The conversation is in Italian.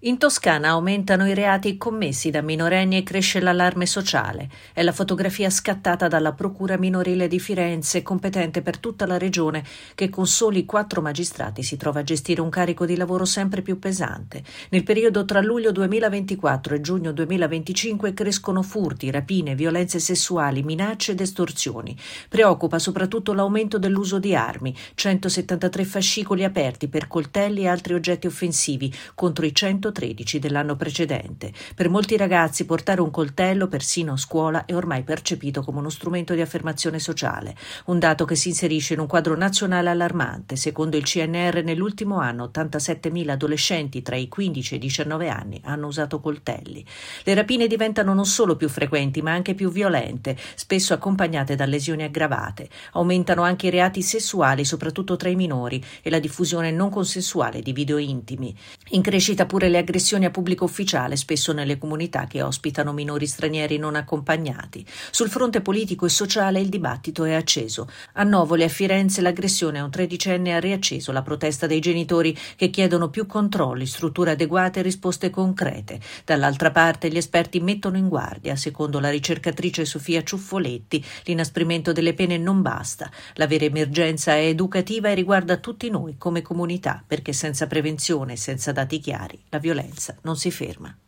In Toscana aumentano i reati commessi da minorenni e cresce l'allarme sociale. È la fotografia scattata dalla Procura minorile di Firenze, competente per tutta la regione, che con soli 4 magistrati si trova a gestire un carico di lavoro sempre più pesante. Nel periodo tra luglio 2024 e giugno 2025 crescono furti, rapine, violenze sessuali, minacce ed estorsioni. Preoccupa soprattutto l'aumento dell'uso di armi, 173 fascicoli aperti per coltelli e altri oggetti offensivi contro i 113 dell'anno precedente. Per molti ragazzi portare un coltello, persino a scuola, è ormai percepito come uno strumento di affermazione sociale. Un dato che si inserisce in un quadro nazionale allarmante. Secondo il CNR, nell'ultimo anno 87.000 adolescenti tra i 15 e i 19 anni hanno usato coltelli. Le rapine diventano non solo più frequenti, ma anche più violente, spesso accompagnate da lesioni aggravate. Aumentano anche i reati sessuali, soprattutto tra i minori, e la diffusione non consensuale di video intimi. In crescita pure le aggressioni a pubblico ufficiale, spesso nelle comunità che ospitano minori stranieri non accompagnati. Sul fronte politico e sociale il dibattito è acceso. A Novoli e a Firenze l'aggressione a un 13enne ha riacceso la protesta dei genitori che chiedono più controlli, strutture adeguate e risposte concrete. Dall'altra parte gli esperti mettono in guardia. Secondo la ricercatrice Sofia Ciuffoletti, l'inasprimento delle pene non basta. La vera emergenza è educativa e riguarda tutti noi come comunità, perché senza prevenzione e senza dati chiari la violenza non si ferma.